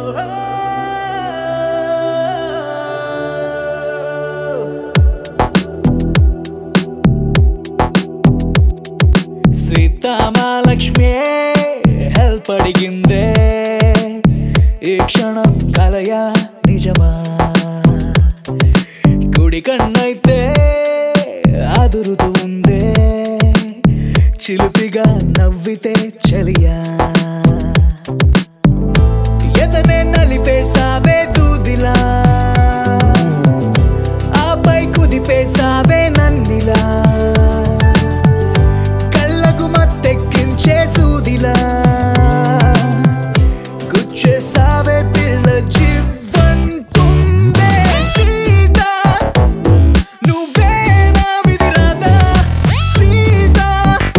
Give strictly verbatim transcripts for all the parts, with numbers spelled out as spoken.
Sitamahalakshmi help అడిగిందే ఈ క్షణం కలయా నిజమా కుడి కన్నైతే ఆదురుతూ ఉందే చిలిపిగా నవ్వితే చలియా ఎదనే నలిపేసావే దూదిలా ఆపై కుదిపేసావే నన్నిలా సూదిలా గుచ్చేసావే పిల్ల జీవంటుందే సీతా నువ్వే నా విధి రాదా సీతా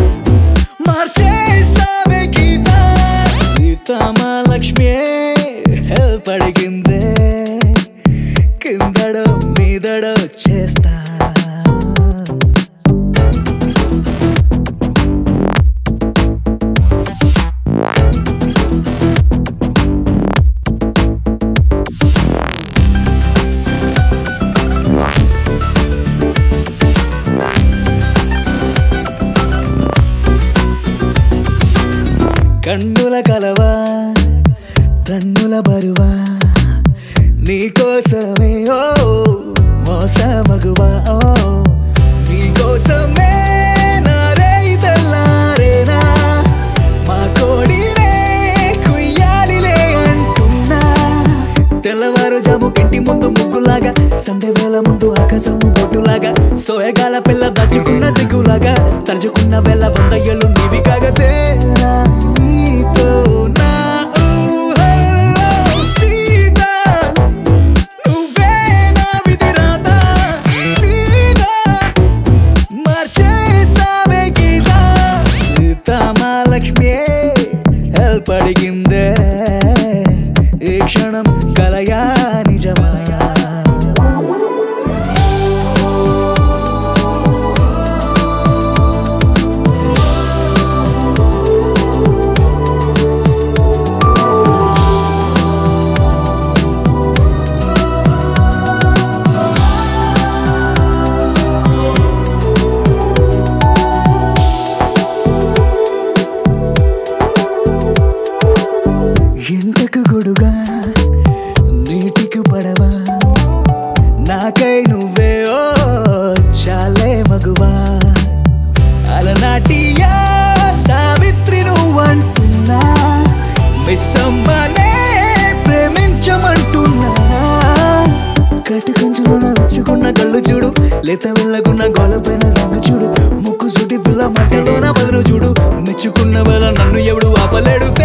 మార్చేసావే గీత సీతామహాలక్ష్మి హెల్ప్ అడిగిందే కిందడో మీదడో చేస్తా కన్నుల కలవా తన్నుల బరువా నీకోసమే ఓ మోసమగువా ఓ నీకోసమే నారే తెల్లారేనా మా కోడినే కుయ్యాలిలే అంటున్నా తెల్లవారు జాము ఇంటి ముందు ముగ్గులాగా సండే వేళ ముందు ఆకాశము బొట్టులాగా సోయగాల పిల్ల దచ్చుకున్న సిగ్గులాగా తలుచుకున్న వేళ వంద ఏళ్ళు నీవి కాగతే సీతామహాలక్ష్మి హెల్ప్ అడిగిందే ఈ క్షణం కలయా నిజమా ఎంటకు గొడుగా నీటికి పడవా నాకై నువ్వే ఓ చాలే మగువా అలనాటియా సావిత్రి నువ్వంటున్నా మిస్సమ్మనే ప్రేమించమంటున్నా కటి కంచులోన వచ్చుకున్న కళ్ళు చూడు లేత వెళ్ళకున్న గోలపైన రంగు చూడు ముక్కు సుటి పిల్ల మట్టలోన బదులు చూడు మెచ్చుకున్న వేళ నన్ను ఎవడు ఆపలేడు